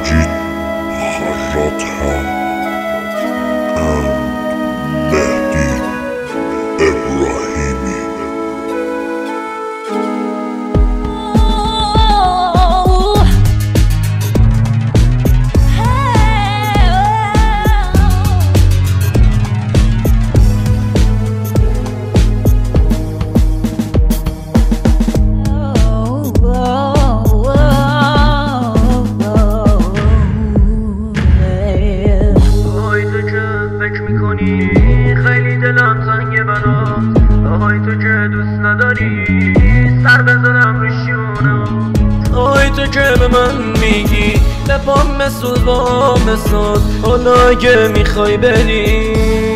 مجید خراط‌ها and مهدی ابراهیمی. خیلی دلم تنگه برات، آهای تو که دوست نداری سر بزنم رو شونم، آهای تو که به من میگی لبام مسود با مسود، حالا که میخوای بری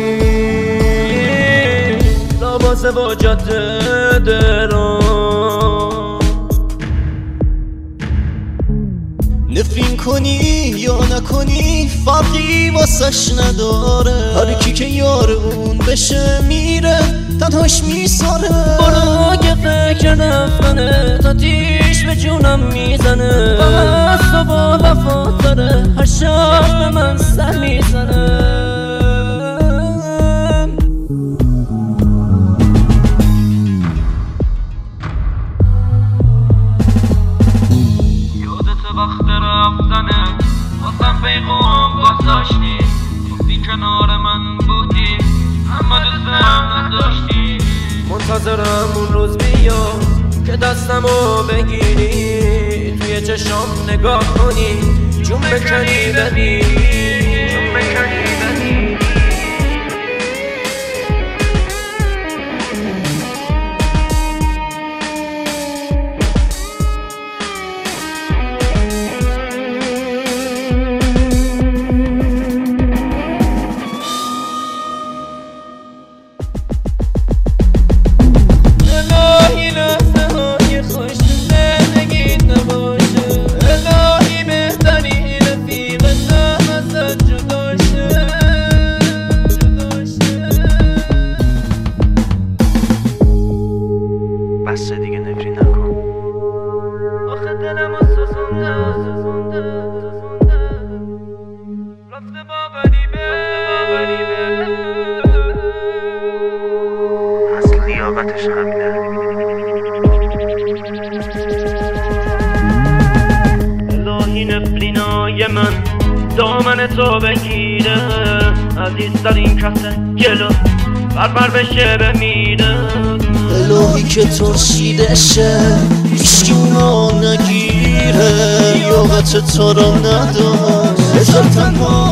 لباس با جاده درام، نفرین کنی یا نکنی فرقی واسش نداره، هر کی که یار اون بشه میره تنهاش میساره. برو که فکر رفتنه تا تیش به جونم میزنه، بس و با وفات داره هر شب به من سر میزنه. وقت رفتنه واسم پیغام گذاشتی، گفتی کنار من بودی اما دوستم نداشتی، منتظرم اون روز بیا که دستمو بگیری توی چشام نگاه کنی جون بکنی ببینی، جون بکنی ببینی. بسه دیگه نفرین نکن، آخه دلمو سوزونده رفته با غریبه، اصل لیاقتش همینه. الهی نفرینای من دامن تو بگیره، عزیزترین کسه جلو بربر بشه بمیره. الهی که ترشیدشه هیچکی اونا نگیره، یاقت تو رو نداشت بذار تنها